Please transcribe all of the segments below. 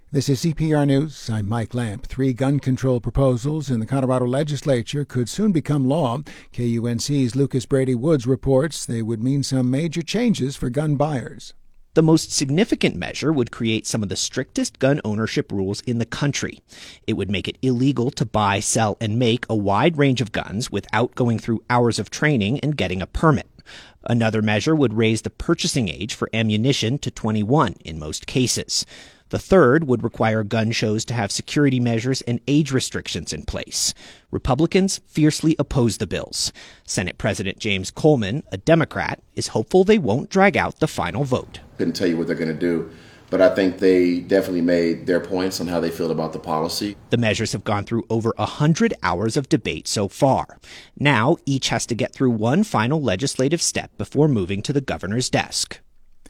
This is CPR News. I'm Mike Lamp. 3 gun control proposals in the Colorado legislature could soon become law. KUNC's Lucas Brady Woods reports they would mean some major changes for gun buyers. The most significant measure would create some of the strictest gun ownership rules in the country. It would make it illegal to buy, sell, and make a wide range of guns without going through hours of training and getting a permit. Another measure would raise the purchasing age for ammunition to 21 in most cases. The third would require gun shows to have security measures and age restrictions in place. Republicans fiercely oppose the bills. Senate President James Coleman, a Democrat, is hopeful they won't drag out the final vote. Couldn't tell you what they're going to do, but I think they definitely made their points on how they feel about the policy. The measures have gone through over 100 hours of debate so far. Now, each has to get through one final legislative step before moving to the governor's desk.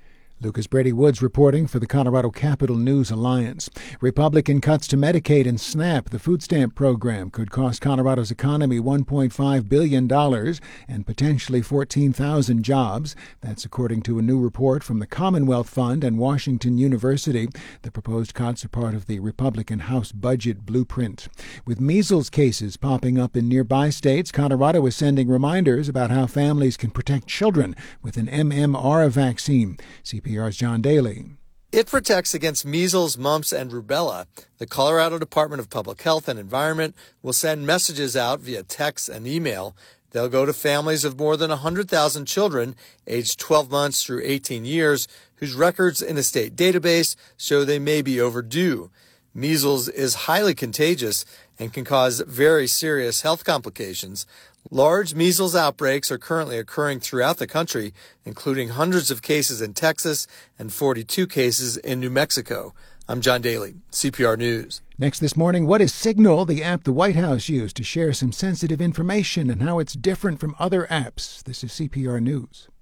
Lucas Brady Woods reporting for the Colorado Capital News Alliance. Republican cuts to Medicaid and SNAP, the food stamp program, could cost Colorado's economy $1.5 billion and potentially 14,000 jobs. That's according to a new report from the Commonwealth Fund and Washington University. The proposed cuts are part of the Republican House budget blueprint. With measles cases popping up in nearby states, Colorado is sending reminders about how families can protect children with an MMR vaccine. CPR's John Daly. It protects against measles, mumps, and rubella. The Colorado Department of Public Health and Environment will send messages out via text and email. They'll go to families of more than 100,000 children aged 12 months through 18 years whose records in a state database show they may be overdue. Measles is highly contagious and can cause very serious health complications. Large measles outbreaks are currently occurring throughout the country, including hundreds of cases in Texas and 42 cases in New Mexico. I'm John Daly, CPR News. Next this morning, what is Signal, the app the White House used to share some sensitive information, and how it's different from other apps? This is CPR News.